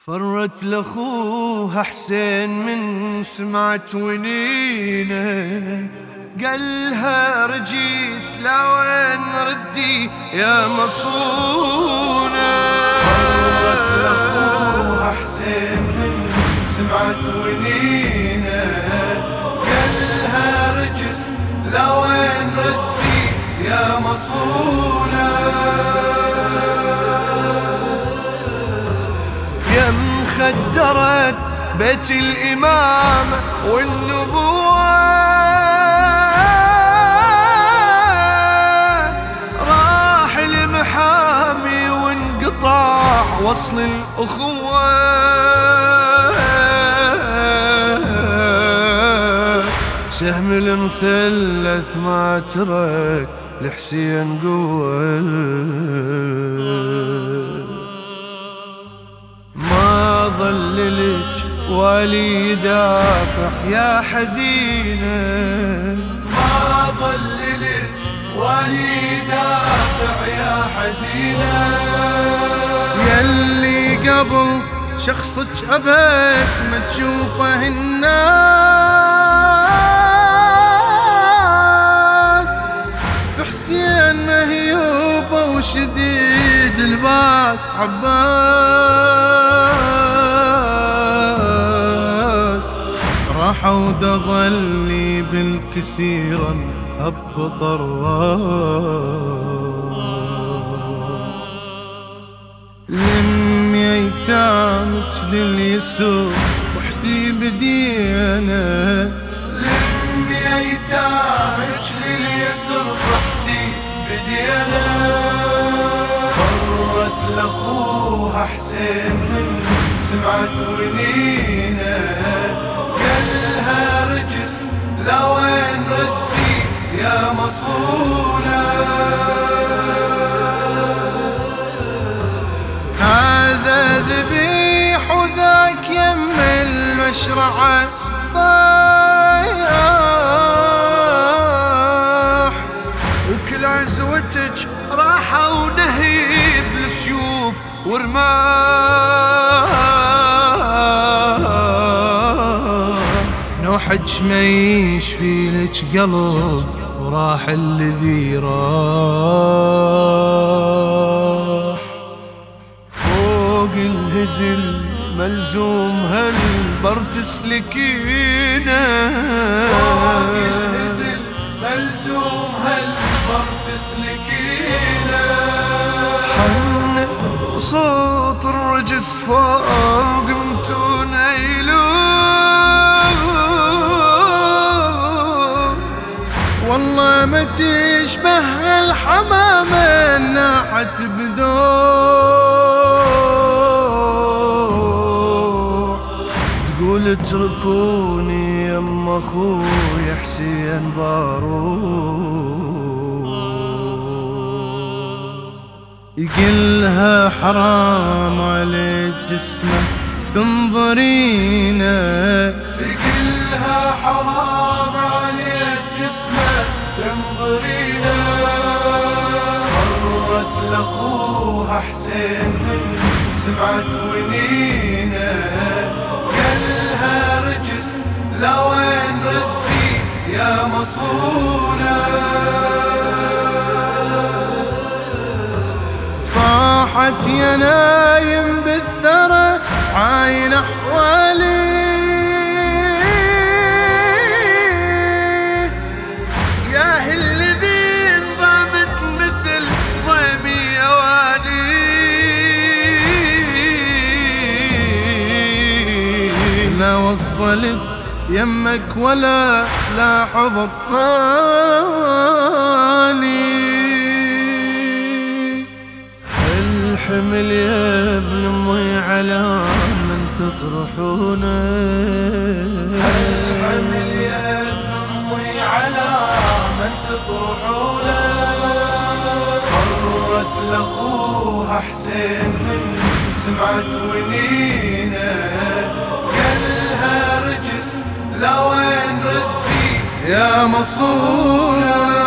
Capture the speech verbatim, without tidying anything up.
فرت لأخوها حسين من سمعت ونينه، قالها رجيس لا وين ردي يا مصونة. فرت لأخوها حسين من سمعت ونينه، قالها رجس لا وين ردي يا مصونة. يا مخدرت بيت الإمامة والنبوة، راح المحامي وانقطع وصل الأخوة. سهم المثلث ما ترك لحسين قوة، ما ظل لك والي يدافع يا حزينة، ما ظل لك والي يدافع يا حزينة. يلي قبل شخصك أبد ما تشوفه الناس، بحسين مهيوبة وشديد الباس عباس. راحوا دظلي بالكسيرا هبط الراس. لم ييتامك لليسوع وحدي بدينا، لم ييتامك لليسر وحدي بدينا. فرت لأخوها حسين من سمعت ونينه، قالها رجس لا وين ردي يا مصونة. هذا ذبيح وذاك يم المشرعة طايح، وكل عزوتك راحة ونهيب للسيوف ورماح. نوحج ما يشفي لك قلب وراح الذي راح. فوق الهزل ملزوم هالبر تسلكينه، فوق الهزل ملزوم هالبر تسلكينه. حن صوت الرجس فوق متون ايلون، والله ما تشبه الحمامة ناحت بدوع. تقول اتركوني يم اخوي حسين باروح، يقلها حرام عليك جسمه تنظرينه، يقلها حرام عليك جسمه تنظرينه. فرت لأخوها حسين من سمعت ونينه، قالها رجس لا وين ردي يا مصونة. صاحت يا نايم بالثرى عاين احوالي، يا الذين ضابت مثل ضيبي اوالي. لا وصلت يمك ولا لاحظت مالي. الحمل يا ابن امي على من تطرحونه، الحمل يا ابن امي على من تطرحونه. فرت لأخوها حسين من سمعت ونينه، قالها رجس لا وين ردي يا مصونة.